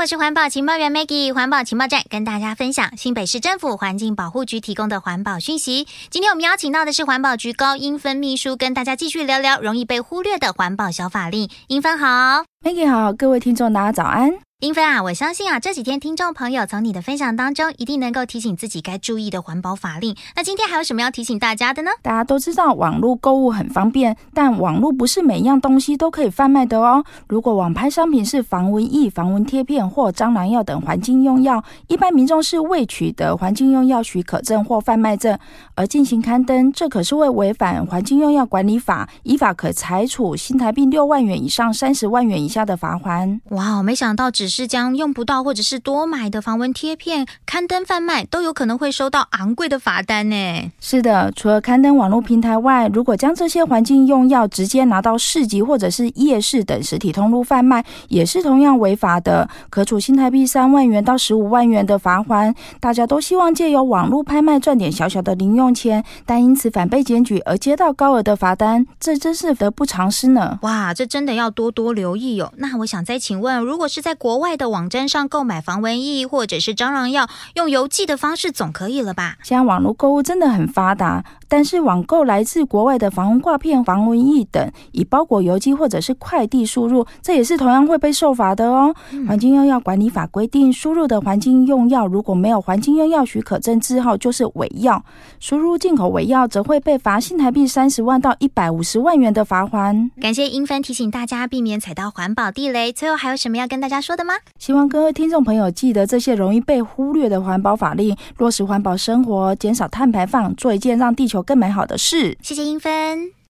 我是环保情报员 Maggie， 环保情报站跟大家分享新北市政府环境保护局提供的环保讯息。今天我们邀请到的是环保局高英芬秘书，跟大家继续聊聊容易被忽略的环保小法令。英芬好。 Maggie 好，各位听众大家早安。 英芬啊，我相信这几天听众朋友从你的分享当中一定能够提醒自己该注意的环保法令。那今天还有什么要提醒大家的呢？ 大家都知道网络购物很方便，但网络不是每一样东西都可以贩卖的哦。如果网拍商品是防蚊液、防蚊贴片或蟑螂药等环境用药，一般民众是未取得环境用药许可证或贩卖证而进行刊登，这可是会违反环境用药管理法，依法可裁处新台币6万元以上30万元以下的罚锾。 哇，没想到只是将用不到或者是多买的防蚊贴片刊登贩卖，都有可能会收到昂贵的罚单呢。 是的，除了刊登网络平台外，如果将这些环境用药直接拿到市集或者是夜市等实体通路贩卖，也是同样违法的，可处新台币3万元到15万元的罚锾。大家都希望借由网络拍卖赚点小小的零用钱，但因此反被检举而接到高额的罚单，这真是得不偿失呢。 哇，这真的要多多留意哦。那我想再请问，如果是在国外的网站上购买防蚊液或者是蟑螂药，用邮寄的方式总可以了吧？ 现在网络购物真的很发达，但是网购来自国外的防蚊挂片、防蚊液等，以包裹邮寄或者是快递输入，这也是同样会被受罚的哦。环境用药管理法规定，输入的环境用药如果没有环境用药许可证字号，就是伪药；输入进口伪药，则会被罚新台币30万到150万元的罚锾。 感谢英芬提醒大家避免踩到环保地雷。最后还有什么要跟大家说的吗？ 希望各位听众朋友记得这些容易被忽略的环保法令，落实环保生活，减少碳排放，做一件让地球更美好的事。 谢谢英芬。